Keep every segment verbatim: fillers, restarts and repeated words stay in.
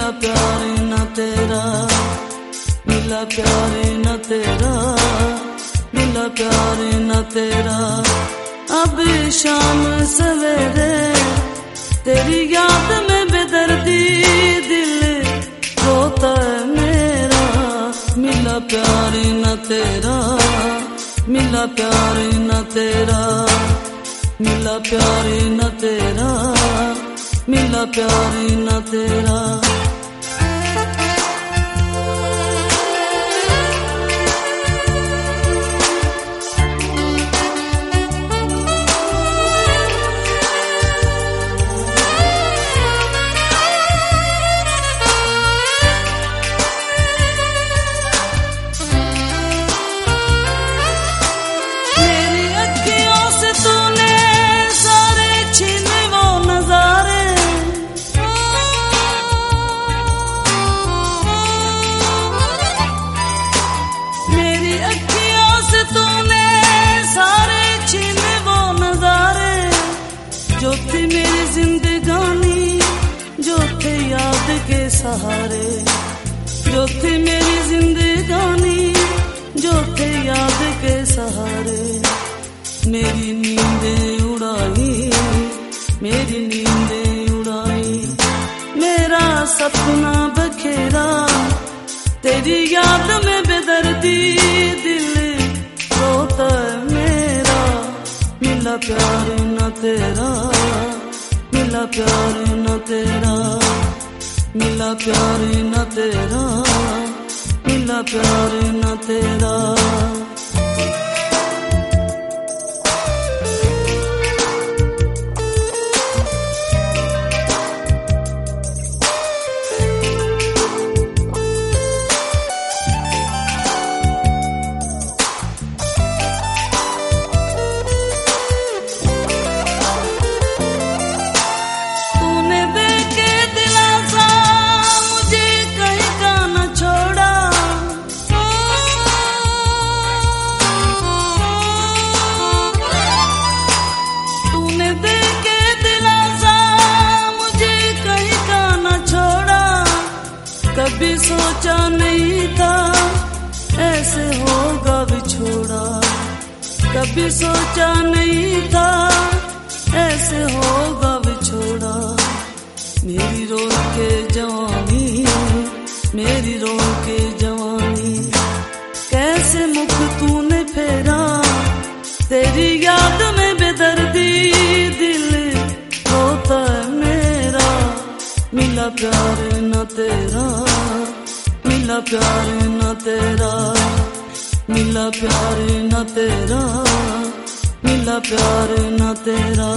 मिला प्यार न तेरा, मिला प्यार न तेरा, मिला प्यार न तेरा। अब शाम सवेरे तेरी याद में बेदर्दी दिल रोता है मेरा। मिला प्यार न तेरा, मिला प्यार न तेरा, मिला प्यार न तेरा, मिला प्यार न तेरा। जो थी मेरी जिंदगानी, जो थे याद के सहारे, जो थी मेरी जिंदगानी, जो थे याद के सहारे। मेरी नींदें उड़ाई, मेरी नींदें उड़ाई, मेरा सपना बखेरा तेरी याद में बेदर्दी दिल रोता है मेरा। मिला प्यार न तेरा, मिला प्यार न तेरा, मिला प्यार न तेरा, मिला प्यार न तेरा। कभी सोचा नहीं था ऐसे होगा बिछोड़ा, कभी सोचा नहीं था ऐसे होगा बिछोड़ा। मेरी रो के जवानी, मेरी रो के जवानी, कैसे मुख तूने फेरा तेरी याद में बेदर्दी दिल रोता है मेरा। मिला प्यार न तेरा, मिला प्यार न तेरा, मिला प्यार न तेरा, मिला प्यार न तेरा।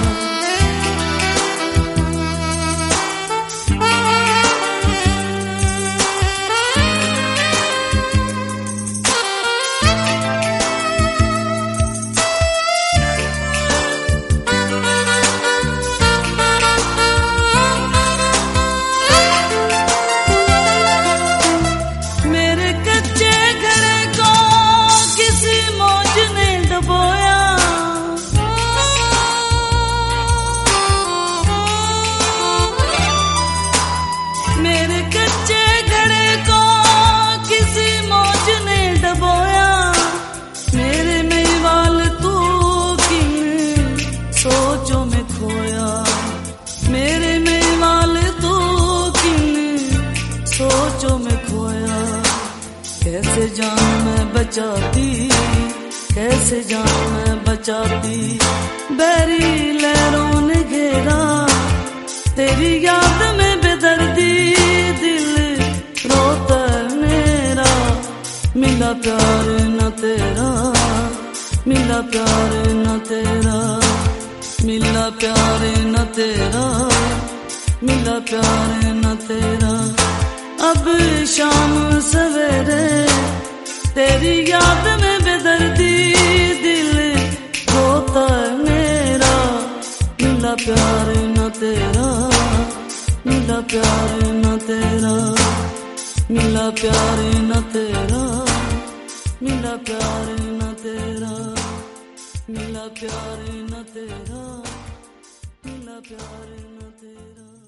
मेरे कच्चे घड़े को किसी मौज ने डबोया, मेरे मेवाल तू किन सोचों में खोया, मेरे मेवाल तू किन सोचों में खोया। कैसे जान मैं बचाती, कैसे जान मैं बचाती, बैरी लहरों ने घेरा तेरी याद में बेदर्दी दिल रोता है मेरा। मिला प्यार न तेरा, मिला प्यार न तेरा, मिला प्यार न तेरा, मिला प्यार न तेरा। अब शाम सवेरे तेरी याद में बेदर्दी दिल रोता है मेरा। मिला प्यार न तेरा, मिला प्यार न तेरा, मिला प्यार न तेरा, मिला प्यार न तेरा, मिला प्यार न तेरा, मिला प्यार न तेरा।